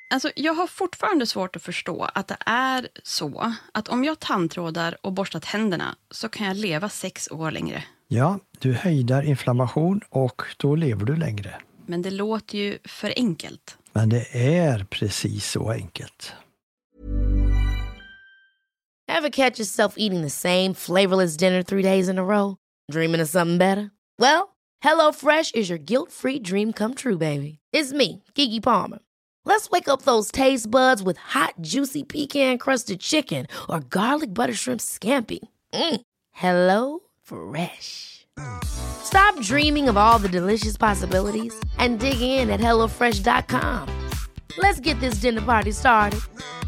Alltså, jag har fortfarande svårt att förstå att det är så att om jag tandtrådar och borstar tänderna så kan jag leva 6 år längre. Ja, du hejdar inflammation och då lever du längre. Men det låter ju för enkelt. Men det är precis så enkelt. Ever catch yourself eating the same flavorless dinner 3 days in a row? Dreaming of something better? Well, HelloFresh is your guilt-free dream come true, baby. It's me, Keke Palmer. Let's wake up those taste buds with hot, juicy pecan-crusted chicken or garlic butter shrimp scampi. Hello Fresh. Stop dreaming of all the delicious possibilities and dig in at HelloFresh.com. Let's get this dinner party started.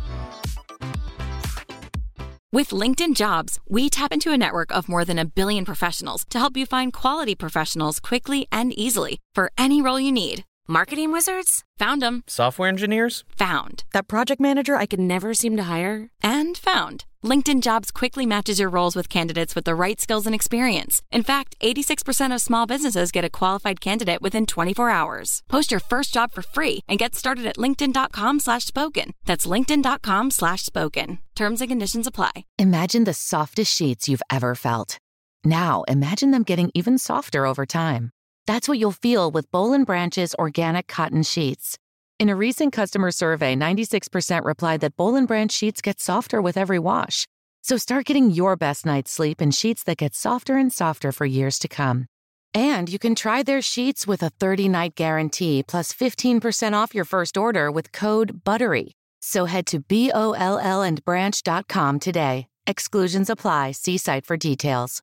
With LinkedIn Jobs, we tap into a network of more than 1 billion professionals to help you find quality professionals quickly and easily for any role you need. Marketing wizards? Found them. Software engineers? Found. That project manager I could never seem to hire? And found. LinkedIn Jobs quickly matches your roles with candidates with the right skills and experience. In fact, 86% of small businesses get a qualified candidate within 24 hours. Post your first job for free and get started at linkedin.com/spoken. That's linkedin.com/spoken. Terms and conditions apply. Imagine the softest sheets you've ever felt. Now, imagine them getting even softer over time. That's what you'll feel with Boll & Branch's organic cotton sheets. In a recent customer survey, 96% replied that Boll & Branch sheets get softer with every wash. So start getting your best night's sleep in sheets that get softer and softer for years to come. And you can try their sheets with a 30-night guarantee plus 15% off your first order with code BUTTERY. So head to BOLLandbranch.com today. Exclusions apply. See site for details.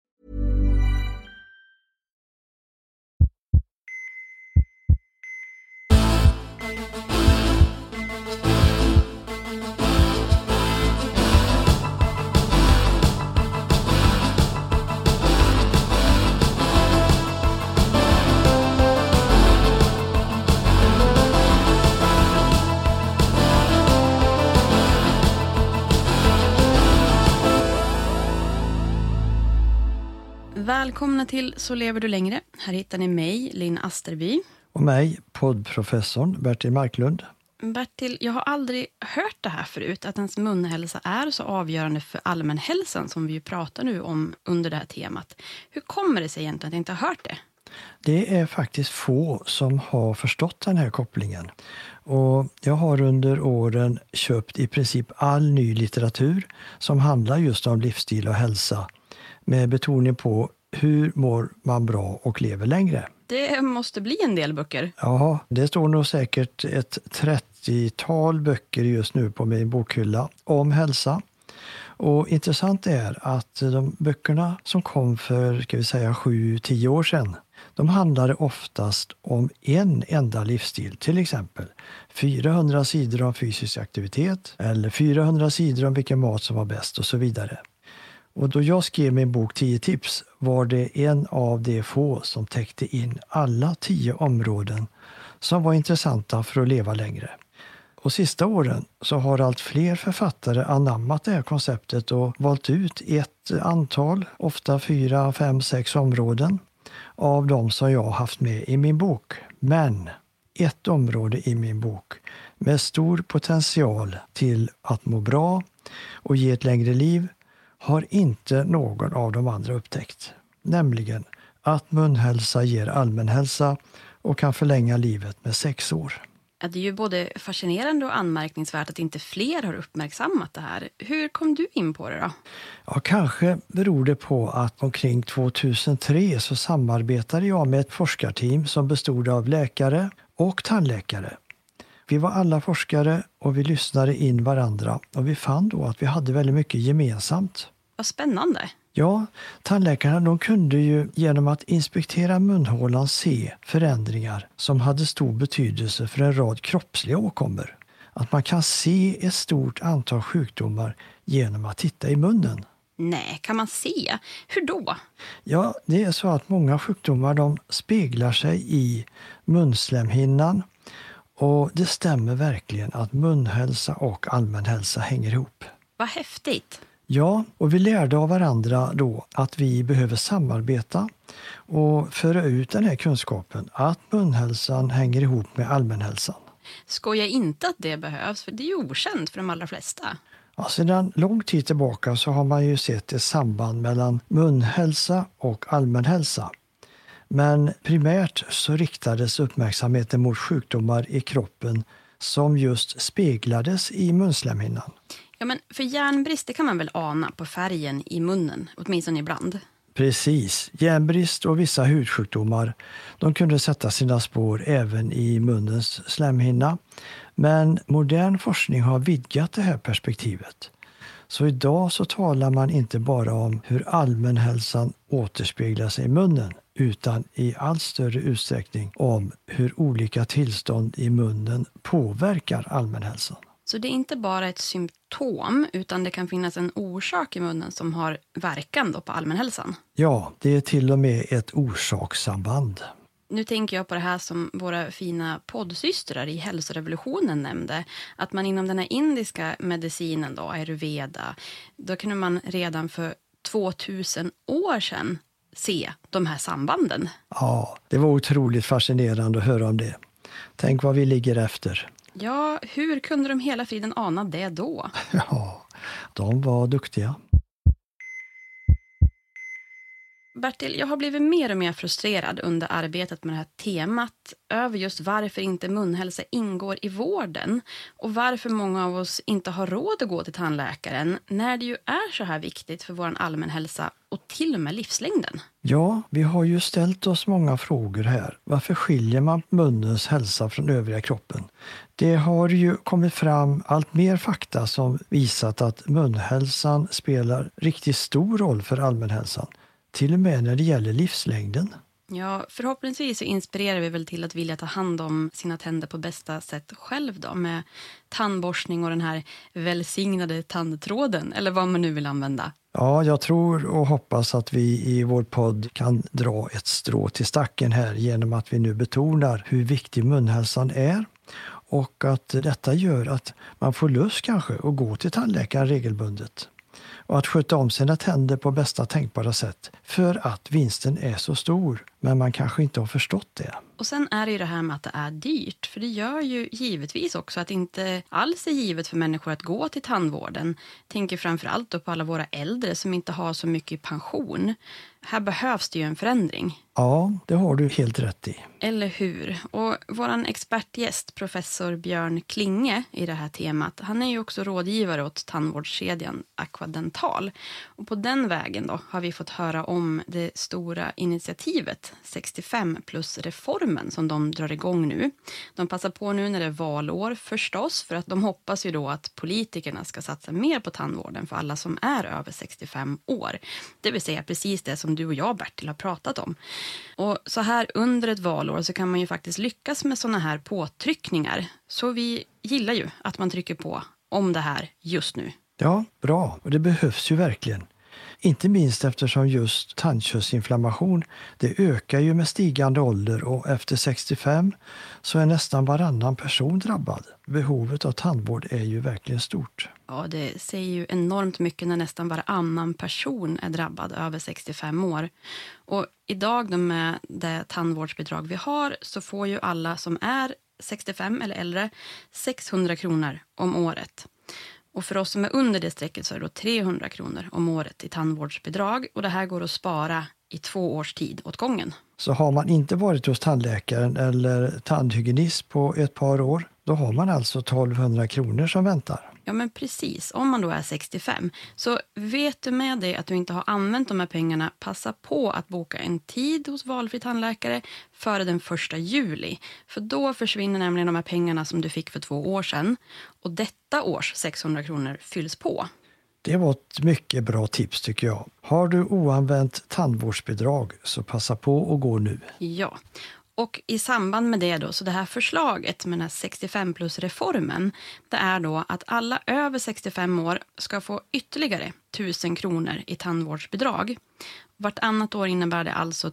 Välkomna till Så lever du längre. Här hittar ni mig, Linn Asterby. Och mig, poddprofessorn Bertil Marklund. Bertil, jag har aldrig hört det här förut, att ens munhälsa är så avgörande för allmänhälsan som vi ju pratar nu om under det här temat. Hur kommer det sig egentligen att jag inte har hört det? Det är faktiskt få som har förstått den här kopplingen. Och jag har under åren köpt i princip all ny litteratur som handlar just om livsstil och hälsa. Med betoning på hur mår man bra och lever längre. Det måste bli en del böcker. Ja, det står nog säkert ett 30-tal böcker just nu på min bokhylla om hälsa. Och intressant är att de böckerna som kom för 7-10 år sedan, de handlade oftast om en enda livsstil. Till exempel 400 sidor om fysisk aktivitet eller 400 sidor om vilken mat som var bäst och så vidare. Och då jag skrev min bok 10 tips var det en av de få som täckte in alla 10 områden som var intressanta för att leva längre. Och sista åren så har allt fler författare anammat det här konceptet och valt ut ett antal, ofta 4, 5, 6 områden av de som jag har haft med i min bok. Men ett område i min bok med stor potential till att må bra och ge ett längre liv har inte någon av de andra upptäckt. Nämligen att munhälsa ger allmänhälsa och kan förlänga livet med 6 år. Ja, det är ju både fascinerande och anmärkningsvärt att inte fler har uppmärksammat det här. Hur kom du in på det då? Ja, kanske beror det på att omkring 2003 så samarbetade jag med ett forskarteam som bestod av läkare och tandläkare. Vi var alla forskare och vi lyssnade in varandra och vi fann då att vi hade väldigt mycket gemensamt. Vad spännande. Ja, tandläkarna de kunde ju genom att inspektera munhålan se förändringar som hade stor betydelse för en rad kroppsliga åkommor. Att man kan se ett stort antal sjukdomar genom att titta i munnen. Nej, kan man se? Hur då? Ja, det är så att många sjukdomar de speglar sig i munslemhinnan. Och det stämmer verkligen att munhälsa och allmänhälsa hänger ihop. Vad häftigt! Ja, och vi lärde av varandra då att vi behöver samarbeta och föra ut den här kunskapen att munhälsan hänger ihop med allmänhälsan. Skoja inte att det behövs, för det är ju okänt för de allra flesta. Ja, sedan lång tid tillbaka så har man ju sett ett samband mellan munhälsa och allmän hälsa. Men primärt så riktades uppmärksamheten mot sjukdomar i kroppen som just speglades i munslemhinnan. Ja, men för järnbrist, det kan man väl ana på färgen i munnen, åtminstone ibland. Precis. Järnbrist och vissa hudsjukdomar, de kunde sätta sina spår även i munnens slemhinna. Men modern forskning har vidgat det här perspektivet. Så idag så talar man inte bara om hur allmänhälsan återspeglar sig i munnen, utan i allt större utsträckning om hur olika tillstånd i munnen påverkar allmänhälsan. Så det är inte bara ett symptom, utan det kan finnas en orsak i munnen som har verkan då på allmänhälsan. Ja, det är till och med ett orsakssamband. Nu tänker jag på det här som våra fina poddsystrar i hälsorevolutionen nämnde. Att man inom den här indiska medicinen, då, ayurveda, då kunde man redan för 2000 år sedan se de här sambanden. Ja, det var otroligt fascinerande att höra om det. Tänk vad vi ligger efter. Ja, hur kunde de hela friden ana det då? Ja, de var duktiga. Bertil, jag har blivit mer och mer frustrerad under arbetet med det här temat över just varför inte munhälsa ingår i vården och varför många av oss inte har råd att gå till tandläkaren när det ju är så här viktigt för vår allmänhälsa och till och med livslängden. Ja, vi har ju ställt oss många frågor här. Varför skiljer man munnens hälsa från övriga kroppen? Det har ju kommit fram allt mer fakta som visat att munhälsan spelar riktigt stor roll för allmänhälsan. Till och med när det gäller livslängden. Ja, förhoppningsvis så inspirerar vi väl till att vilja ta hand om sina tänder på bästa sätt själv då. Med tandborstning och den här välsignade tandtråden. Eller vad man nu vill använda. Ja, jag tror och hoppas att vi i vår podd kan dra ett strå till stacken här genom att vi nu betonar hur viktig munhälsan är. Och att detta gör att man får lust kanske att gå till tandläkaren regelbundet. Och att sköta om sina tänder på bästa tänkbara sätt. För att vinsten är så stor, men man kanske inte har förstått det. Och sen är det ju det här med att det är dyrt. För det gör ju givetvis också att det inte alls är givet för människor att gå till tandvården. Tänker framförallt då på alla våra äldre som inte har så mycket pension. Här behövs det ju en förändring. Ja, det har du helt rätt i. Eller hur? Och våran expertgäst, professor Björn Klinge i det här temat, han är ju också rådgivare åt tandvårdskedjan Aquadental. Och på den vägen då har vi fått höra om det stora initiativet 65 plus reformen som de drar igång nu. De passar på nu när det är valår förstås, för att de hoppas ju då att politikerna ska satsa mer på tandvården för alla som är över 65 år. Det vill säga precis det som du och jag, Bertil, har pratat om. Och så här under ett valår så kan man ju faktiskt lyckas med såna här påtryckningar. Så vi gillar ju att man trycker på om det här just nu. Ja, bra. Och det behövs ju verkligen. Inte minst eftersom just tandköttsinflammation, det ökar ju med stigande ålder och efter 65 så är nästan varannan person drabbad. Behovet av tandvård är ju verkligen stort. Ja, det säger ju enormt mycket när nästan varannan person är drabbad över 65 år. Och idag då med det tandvårdsbidrag vi har så får ju alla som är 65 eller äldre 600 kronor om året. Och för oss som är under det strecket så är det då 300 kronor om året i tandvårdsbidrag. Och det här går att spara i 2 års tid åt gången. Så har man inte varit hos tandläkaren eller tandhygienist på ett par år, då har man alltså 1200 kronor som väntar. Ja, men precis. Om man då är 65. Så vet du med dig att du inte har använt de här pengarna, passa på att boka en tid hos valfri tandläkare före den 1 juli. För då försvinner nämligen de här pengarna som du fick för 2 år sedan. Och detta års 600 kronor fylls på. Det var ett mycket bra tips tycker jag. Har du oanvänt tandvårdsbidrag så passa på att gå nu. Ja. Och i samband med det då, så det här förslaget med den här 65 plus reformen, det är då att alla över 65 år ska få ytterligare 1000 kronor i tandvårdsbidrag. Vartannat år innebär det alltså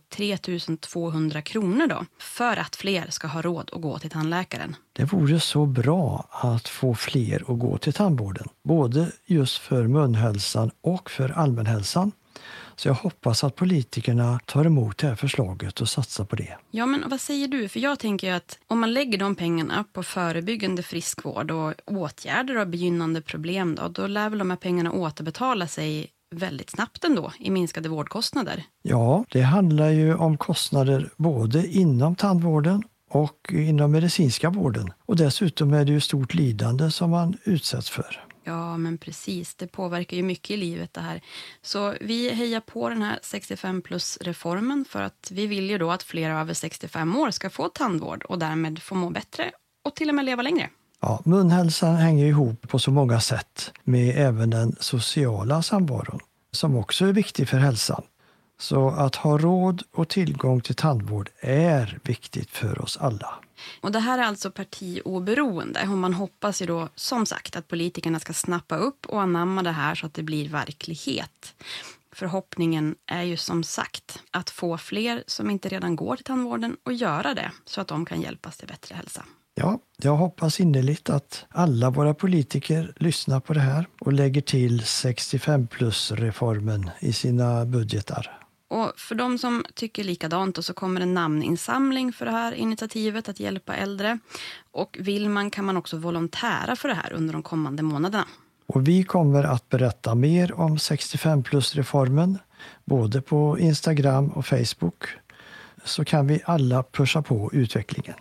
3200 kronor då, för att fler ska ha råd att gå till tandläkaren. Det vore så bra att få fler att gå till tandvården, både just för munhälsan och för allmänhälsan. Så jag hoppas att politikerna tar emot det här förslaget och satsar på det. Ja, men vad säger du? För jag tänker ju att om man lägger de pengarna på förebyggande friskvård och åtgärder av begynnande problem då lär väl de här pengarna återbetala sig väldigt snabbt ändå i minskade vårdkostnader. Ja, det handlar ju om kostnader både inom tandvården och inom medicinska vården. Och dessutom är det ju stort lidande som man utsätts för. Ja, men precis. Det påverkar ju mycket i livet det här. Så vi hejar på den här 65+-reformen för att vi vill ju då att fler över 65 år ska få tandvård och därmed få må bättre och till och med leva längre. Ja, munhälsan hänger ihop på så många sätt med även den sociala samvaron som också är viktig för hälsan. Så att ha råd och tillgång till tandvård är viktigt för oss alla. Och det här är alltså partioberoende och man hoppas ju då som sagt att politikerna ska snappa upp och anamma det här så att det blir verklighet. Förhoppningen är ju som sagt att få fler som inte redan går till tandvården och göra det så att de kan hjälpas till bättre hälsa. Ja, jag hoppas innerligt att alla våra politiker lyssnar på det här och lägger till 65+-reformen i sina budgetar. Och för de som tycker likadant och så kommer en namninsamling för det här initiativet att hjälpa äldre. Och vill man kan man också volontära för det här under de kommande månaderna. Och vi kommer att berätta mer om 65+-reformen både på Instagram och Facebook. Så kan vi alla pusha på utvecklingen.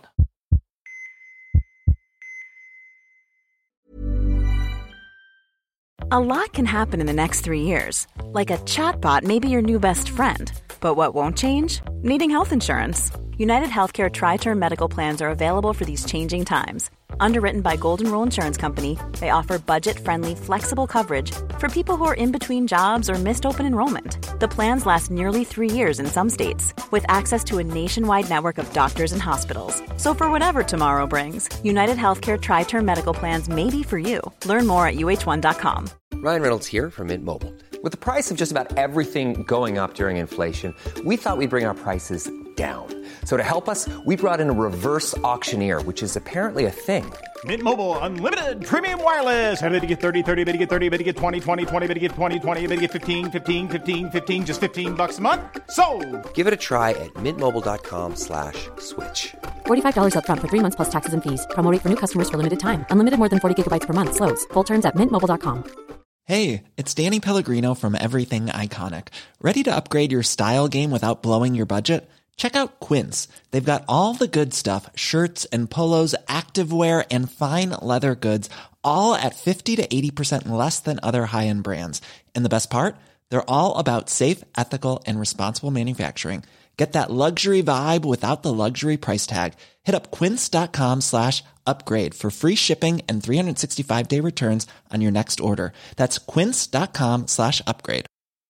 A lot can happen in the next 3 years. Like a chatbot may be your new best friend. But what won't change? Needing health insurance. United Healthcare Tri-Term Medical Plans are available for these changing times. Underwritten by Golden Rule Insurance Company, they offer budget-friendly, flexible coverage for people who are in between jobs or missed open enrollment. The plans last nearly 3 years in some states, with access to a nationwide network of doctors and hospitals. So for whatever tomorrow brings, United Healthcare Tri-Term Medical Plans may be for you. Learn more at uh1.com. Ryan Reynolds here from Mint Mobile. With the price of just about everything going up during inflation, we thought we'd bring our prices down. So to help us, we brought in a reverse auctioneer, which is apparently a thing. Mint Mobile Unlimited Premium Wireless. How to get 30, 30, bit to get 30, bit to get 20, 20, 20, bit to get 20, 20, bit to get 15, 15, 15, 15, just $15 a month? Sold! Give it a try at mintmobile.com/switch. $45 up front for 3 months plus taxes and fees. Promo rate for new customers for limited time. Unlimited more than 40 gigabytes per month. Slows full terms at mintmobile.com. Hey, it's Danny Pellegrino from Everything Iconic. Ready to upgrade your style game without blowing your budget? Check out Quince. They've got all the good stuff, shirts and polos, activewear, and fine leather goods, all at 50 to 80% less than other high-end brands. And the best part? They're all about safe, ethical, and responsible manufacturing. Get that luxury vibe without the luxury price tag. Hit up quince.com/upgrade for free shipping and 365-day returns on your next order. That's quince.com/upgrade.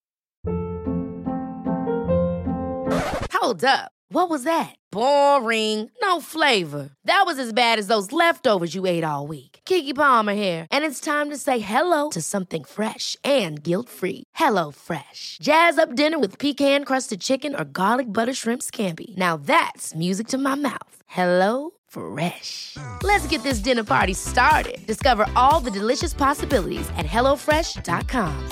Hold up. What was that? Boring. No flavor. That was as bad as those leftovers you ate all week. Keke Palmer here, and it's time to say hello to something fresh and guilt-free. Hello Fresh. Jazz up dinner with pecan-crusted chicken or garlic butter shrimp scampi. Now that's music to my mouth. Hello Fresh. Let's get this dinner party started. Discover all the delicious possibilities at hellofresh.com.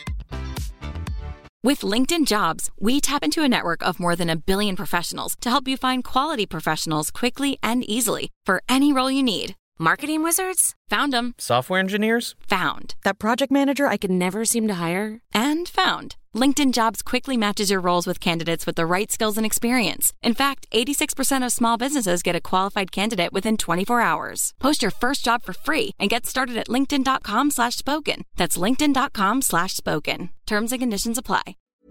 With LinkedIn Jobs, we tap into a network of more than 1 billion professionals to help you find quality professionals quickly and easily for any role you need. Marketing wizards? Found them. Software engineers? Found. That project manager I could never seem to hire? And found. LinkedIn Jobs quickly matches your roles with candidates with the right skills and experience. In fact, 86% of small businesses get a qualified candidate within 24 hours. Post your first job for free and get started at linkedin.com/spoken. That's linkedin.com/spoken. Terms and conditions apply.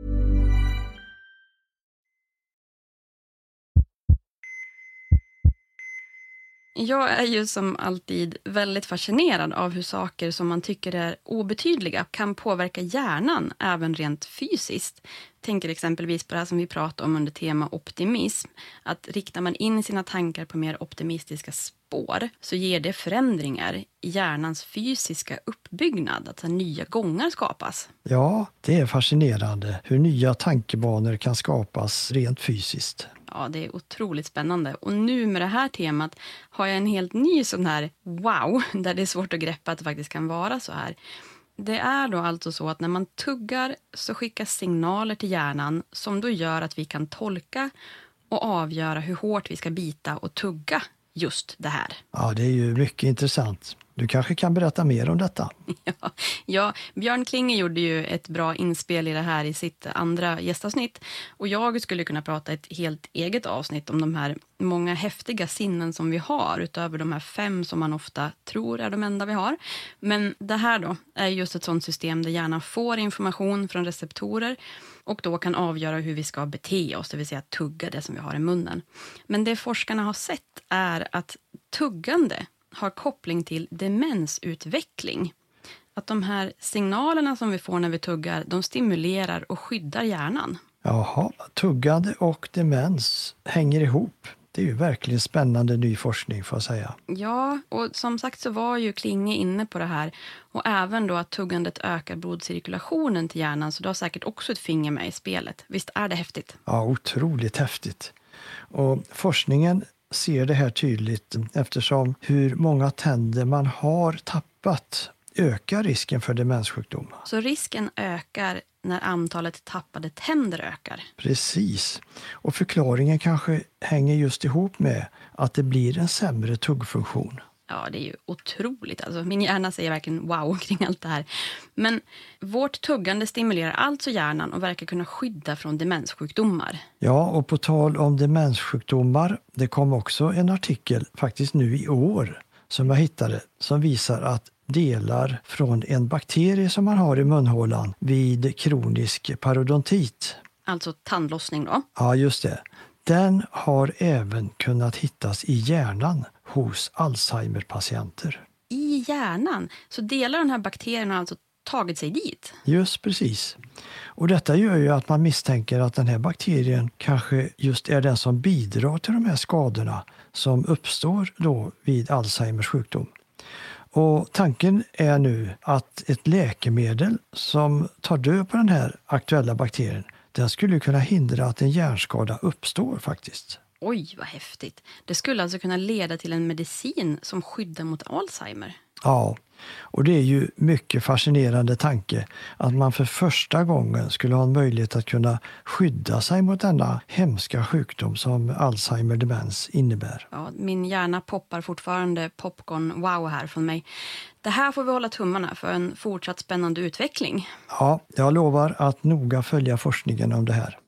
Jag är ju som alltid väldigt fascinerad av hur saker som man tycker är obetydliga kan påverka hjärnan även rent fysiskt. Tänker exempelvis på det här som vi pratade om under tema optimism. Att riktar man in sina tankar på mer optimistiska spår så ger det förändringar i hjärnans fysiska uppbyggnad. Att nya gångar skapas. Ja, det är fascinerande hur nya tankebanor kan skapas rent fysiskt. Ja, det är otroligt spännande. Och nu med det här temat har jag en helt ny sån här wow, där det är svårt att greppa att det faktiskt kan vara så här. Det är då alltså så att när man tuggar så skickas signaler till hjärnan som då gör att vi kan tolka och avgöra hur hårt vi ska bita och tugga just det här. Ja, det är ju mycket intressant. Du kanske kan berätta mer om detta? Ja, Björn Klinge gjorde ju ett bra inspel i det här i sitt andra gästavsnitt. Och jag skulle kunna prata ett helt eget avsnitt om de här många häftiga sinnen som vi har, utöver de här 5 som man ofta tror är de enda vi har. Men det här då är just ett sånt system där hjärnan får information från receptorer och då kan avgöra hur vi ska bete oss, det vill säga tugga det som vi har i munnen. Men det forskarna har sett är att tuggande har koppling till demensutveckling. Att de här signalerna som vi får när vi tuggar, de stimulerar och skyddar hjärnan. Jaha, tuggande och demens hänger ihop. Det är ju verkligen spännande ny forskning, får jag säga. Ja, och som sagt så var ju Klinge inne på det här. Och även då att tuggandet ökar blodcirkulationen till hjärnan, så det har säkert också ett finger med i spelet. Visst är det häftigt? Ja, otroligt häftigt. Och forskningen ser det här tydligt eftersom hur många tänder man har tappat ökar risken för demenssjukdom. Så risken ökar när antalet tappade tänder ökar? Precis. Och förklaringen kanske hänger just ihop med att det blir en sämre tuggfunktion. Ja, det är ju otroligt. Alltså, min hjärna säger verkligen wow kring allt det här. Men vårt tuggande stimulerar alltså hjärnan och verkar kunna skydda från demenssjukdomar. Ja, och på tal om demenssjukdomar, det kom också en artikel faktiskt nu i år som jag hittade som visar att delar från en bakterie som man har i munhålan vid kronisk parodontit. Alltså tandlossning då? Ja, just det. Den har även kunnat hittas i hjärnan hos Alzheimer-patienter. I hjärnan? Så delar den här bakterien har alltså tagit sig dit? Just precis. Och detta gör ju att man misstänker att den här bakterien kanske just är den som bidrar till de här skadorna som uppstår då vid Alzheimers sjukdom. Och tanken är nu att ett läkemedel som tar död på den här aktuella bakterien, den skulle kunna hindra att en hjärnskada uppstår faktiskt. Oj, vad häftigt. Det skulle alltså kunna leda till en medicin som skyddar mot Alzheimer. Ja, och det är ju mycket fascinerande tanke att man för första gången skulle ha en möjlighet att kunna skydda sig mot denna hemska sjukdom som Alzheimer-demens innebär. Ja, min hjärna poppar fortfarande popcorn wow här från mig. Det här får vi hålla tummarna för en fortsatt spännande utveckling. Ja, jag lovar att noga följa forskningen om det här.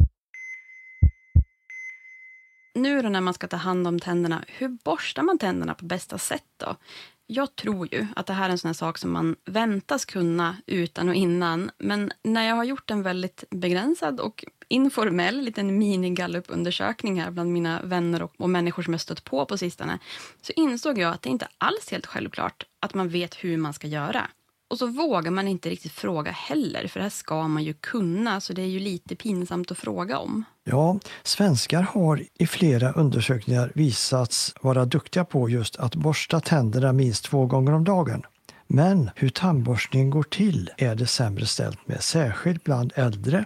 Nu då när man ska ta hand om tänderna, hur borstar man tänderna på bästa sätt då? Jag tror ju att det här är en sån här sak som man väntas kunna utan och innan. Men när jag har gjort en väldigt begränsad och informell liten mini-gallup-undersökning här bland mina vänner och människor som jag stött på sistone, så insåg jag att det inte alls helt självklart att man vet hur man ska göra. Och så vågar man inte riktigt fråga heller, för det här ska man ju kunna, så det är ju lite pinsamt att fråga om. Ja, svenskar har i flera undersökningar visats vara duktiga på just att borsta tänderna minst 2 gånger om dagen. Men hur tandborstningen går till är det sämre ställt med, särskilt bland äldre.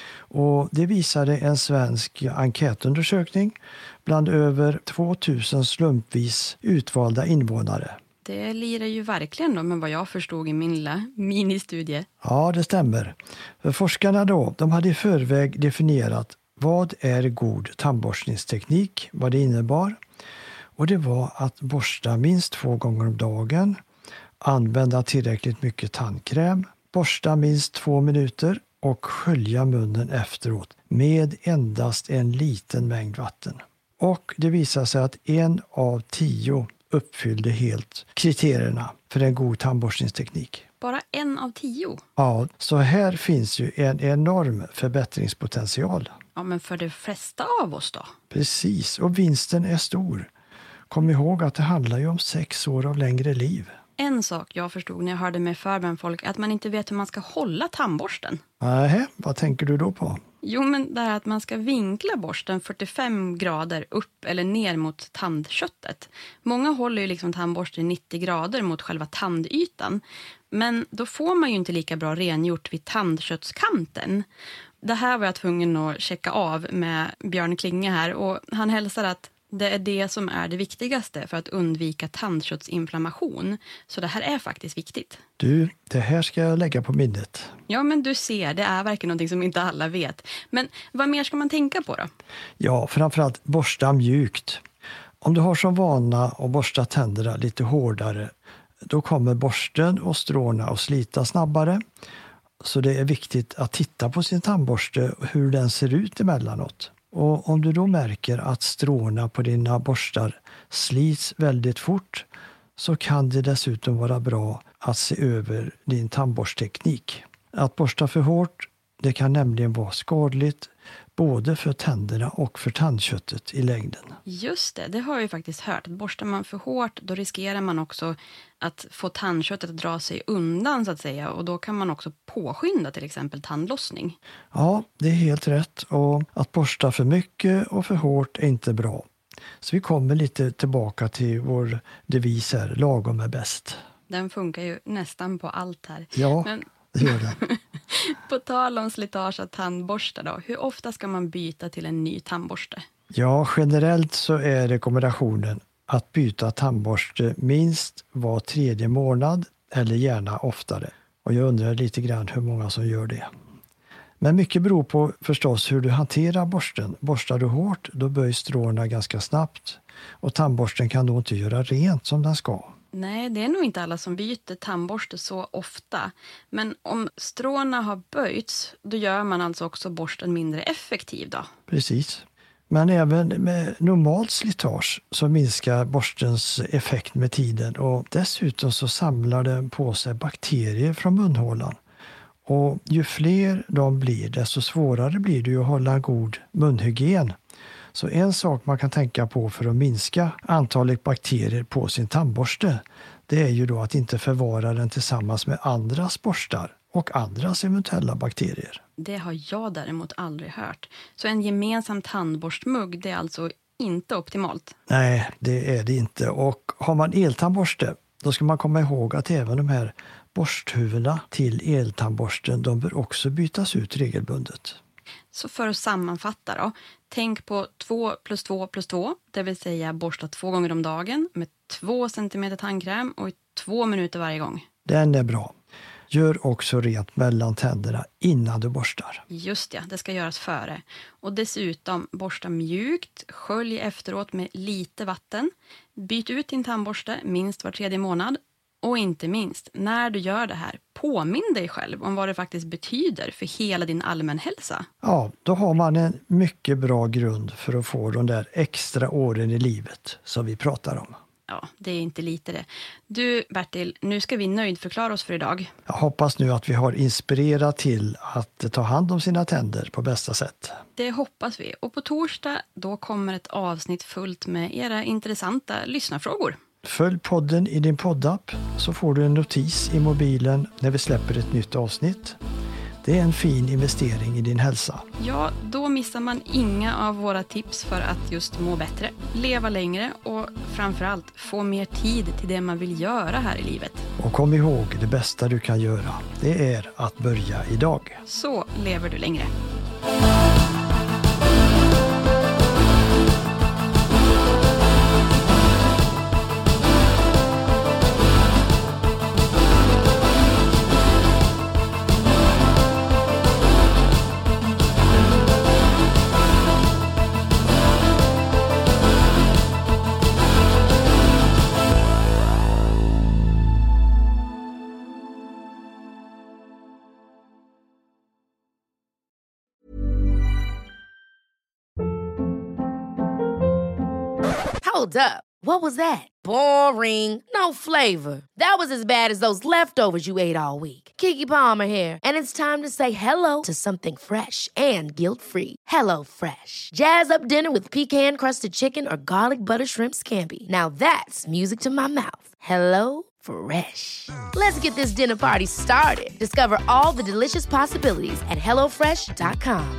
Och det visade en svensk enkätundersökning bland över 2000 slumpvis utvalda invånare. Det lirar ju verkligen då med vad jag förstod i min lilla ministudie. Ja, det stämmer. För forskarna då, de hade i förväg definierat vad är god tandborstningsteknik, vad det innebar. Och det var att borsta minst 2 gånger om dagen, använda tillräckligt mycket tandkräm, borsta minst 2 minuter och skölja munnen efteråt med endast en liten mängd vatten. Och det visade sig att 1 av 10 uppfyllde helt kriterierna för en god tandborstningsteknik. Bara 1 av 10? Ja, så här finns ju en enorm förbättringspotential. Ja, men för de flesta av oss då? Precis, och vinsten är stor. Kom ihåg att det handlar ju om 6 år av längre liv. En sak jag förstod när jag hörde mig för bland folk är att man inte vet hur man ska hålla tandborsten. Nej, vad tänker du då på? Jo, men det här att man ska vinkla borsten 45 grader upp eller ner mot tandköttet. Många håller ju liksom tandborsten 90 grader mot själva tandytan. Men då får man ju inte lika bra rengjort vid tandköttskanten. Det här var jag tvungen att checka av med Björn Klinge här, och han hälsar att Det är det som är det viktigaste för att undvika tandköttsinflammation. Så det här är faktiskt viktigt. Du, det här ska jag lägga på minnet. Ja, men du ser, det är verkligen någonting som inte alla vet. Men vad mer ska man tänka på då? Ja, framförallt borsta mjukt. Om du har som vana att borsta tänderna lite hårdare, då kommer borsten och stråna att slita snabbare. Så det är viktigt att titta på sin tandborste och hur den ser ut emellanåt. Och om du då märker att stråna på dina borstar slits väldigt fort, så kan det dessutom vara bra att se över din tandborstteknik. Att borsta för hårt, det kan nämligen vara skadligt både för tänderna och för tandköttet i längden. Just det har jag ju faktiskt hört. Borstar man för hårt, då riskerar man också att få tandköttet att dra sig undan så att säga. Och då kan man också påskynda till exempel tandlossning. Ja, det är helt rätt. Och att borsta för mycket och för hårt är inte bra. Så vi kommer lite tillbaka till vår devis här, lagom är bäst. Den funkar ju nästan på allt här. Ja, men det gör den. På tal om slitage av tandborstar då, hur ofta ska man byta till en ny tandborste? Ja, generellt så är rekommendationen att byta tandborste minst var 3:e månad eller gärna oftare. Och jag undrar lite grann hur många som gör det. Men mycket beror på förstås hur du hanterar borsten. Borstar du hårt, då böjs stråna ganska snabbt och tandborsten kan då inte göra rent som den ska. Nej, det är nog inte alla som byter tandborste så ofta. Men om stråna har böjts, då gör man alltså också borsten mindre effektiv då. Precis. Men även med normalt slitage så minskar borstens effekt med tiden och dessutom så samlar den på sig bakterier från munhålan. Och ju fler de blir, desto svårare blir det ju att hålla en god munhygien. Så en sak man kan tänka på för att minska antalet bakterier på sin tandborste, det är ju då att inte förvara den tillsammans med andras borstar och andras eventuella bakterier. Det har jag däremot aldrig hört. Så en gemensam tandborstmugg, det är alltså inte optimalt? Nej, det är det inte. Och har man eltandborste, då ska man komma ihåg att även de här borsthuvudena till eltandborsten, de bör också bytas ut regelbundet. Så för att sammanfatta då, tänk på 2 + 2 + 2, det vill säga borsta 2 gånger om dagen med 2 centimeter tandkräm och i 2 minuter varje gång. Den är bra. Gör också rent mellan tänderna innan du borstar. Just det ska göras före. Och dessutom borsta mjukt, skölj efteråt med lite vatten. Byt ut din tandborste minst var 3:e månad. Och inte minst, när du gör det här, påminn dig själv om vad det faktiskt betyder för hela din allmänhälsa. Ja, då har man en mycket bra grund för att få de där extra åren i livet som vi pratar om. Ja, det är inte lite det. Du Bertil, nu ska vi nöjdförklara oss för idag. Jag hoppas nu att vi har inspirerat till att ta hand om sina tänder på bästa sätt. Det hoppas vi. Och på torsdag då kommer ett avsnitt fullt med era intressanta lyssnarfrågor. Följ podden i din poddapp så får du en notis i mobilen när vi släpper ett nytt avsnitt. Det är en fin investering i din hälsa. Ja, då missar man inga av våra tips för att just må bättre, leva längre och framförallt få mer tid till det man vill göra här i livet. Och kom ihåg, det bästa du kan göra, det är att börja idag. Så lever du längre. Hold up. What was that? Boring. No flavor. That was as bad as those leftovers you ate all week. Keke Palmer here, and it's time to say hello to something fresh and guilt-free. Hello Fresh. Jazz up dinner with pecan-crusted chicken or garlic butter shrimp scampi. Now that's music to my mouth. Hello Fresh. Let's get this dinner party started. Discover all the delicious possibilities at hellofresh.com.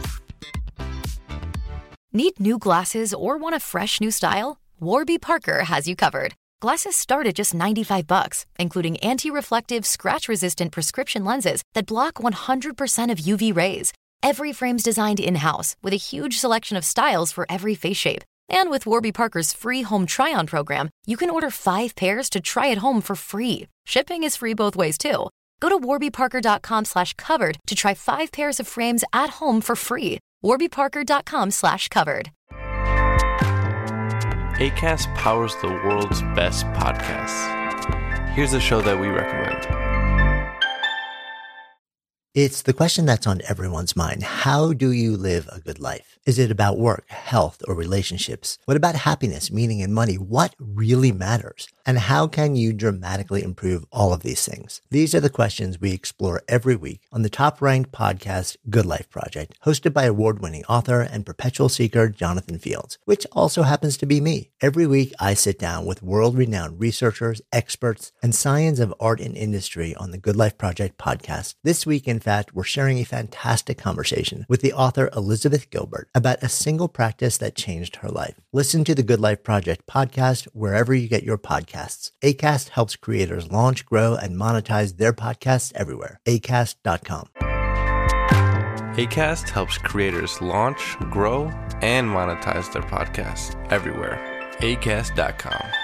Need new glasses or want a fresh new style? Warby Parker has you covered. Glasses start at just $95, including anti-reflective, scratch-resistant prescription lenses that block 100% of UV rays. Every frame's designed in-house with a huge selection of styles for every face shape. And with Warby Parker's free home try-on program, you can order 5 pairs to try at home for free. Shipping is free both ways, too. Go to warbyparker.com/covered to try 5 pairs of frames at home for free. warbyparker.com/covered. Acast powers the world's best podcasts. Here's a show that we recommend. It's the question that's on everyone's mind. How do you live a good life? Is it about work, health, or relationships? What about happiness, meaning, and money? What really matters? And how can you dramatically improve all of these things? These are the questions we explore every week on the top-ranked podcast, Good Life Project, hosted by award-winning author and perpetual seeker Jonathan Fields, which also happens to be me. Every week, I sit down with world-renowned researchers, experts, and science of art and industry on the Good Life Project podcast. This week, in fact, we're sharing a fantastic conversation with the author Elizabeth Gilbert about a single practice that changed her life. Listen to the Good Life Project podcast wherever you get your podcasts. Acast helps creators launch, grow, and monetize their podcasts everywhere. Acast.com. Acast helps creators launch, grow, and monetize their podcasts everywhere. Acast.com.